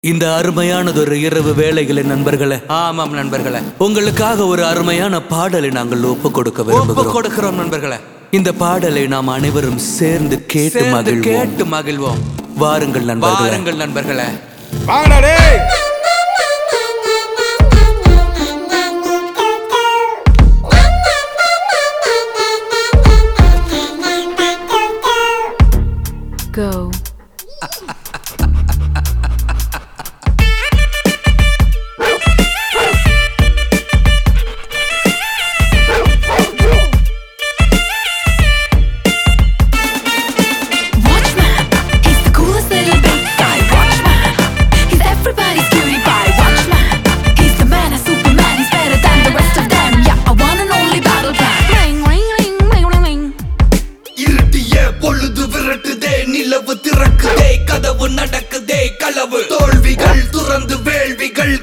இந்த அருமையானதொரு இரவு வேளைகளை நண்பர்களே, ஆமாம் நண்பர்களே, உங்களுக்காக ஒரு அருமையான பாடலை நாங்கள் ஒப்பு கொடுக்கிறோம் நண்பர்களே. இந்த பாடலை நாம் அனைவரும் சேர்ந்து கேட்டு மகிழ்வோம். வாருங்கள் நண்பர்களே. Go. நிலவு திறக்குதே, கதவு நடக்குதே, களவு தோல்விகள் துறந்து வேள்விகள்